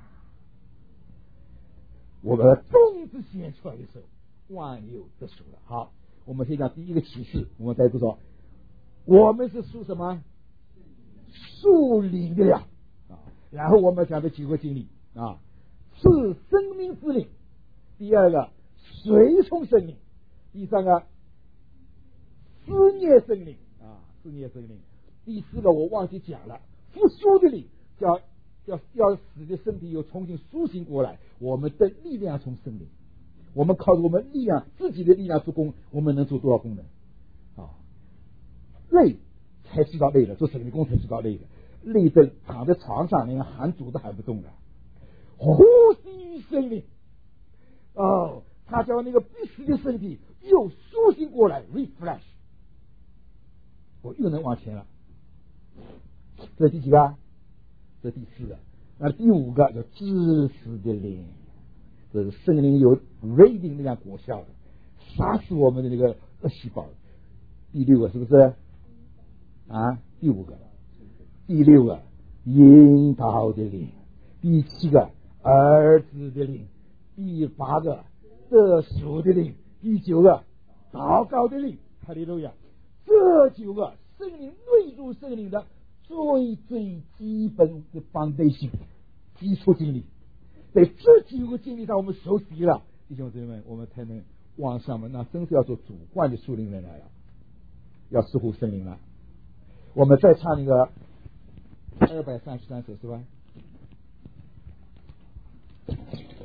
我们种子显出来的时候，万有得属了。好，我们先讲第一个启示，我们再不说，我们是属什么？属灵的呀啊！然后我们讲的几个经历啊，是生命之灵；第二个随从生命；第三个思念生灵啊，思念生灵；第四个我忘记讲了，复苏的灵，叫要要使得身体又重新苏醒过来，我们的力量从生灵。我们靠着我们力量，自己的力量做工，我们能做多少功能啊？累才知道累了，做省力工才知道累了，累的躺在床上连喊主都喊不动了。呼吸于生命哦，他叫那个必死的身体又苏醒过来 refresh。我又能往前了。这是第几个？这是第四个。那第五个叫知识的灵，这是圣灵有 raiding 那样果效的，杀死我们的那个恶细胞。第六个是不是啊？第五个，第六个引导的灵，第七个儿子的灵，第八个得赎的灵，第九个祷告的灵。哈利路亚！这九个圣灵内住圣灵的最最基本的 foundation 基础经历，在这几个经历上我们熟悉了，弟兄姊妹们，我们才能往上面。那真是要做主观的属灵人来了，要似乎圣灵了。我们再唱那个二百三十三首是吧？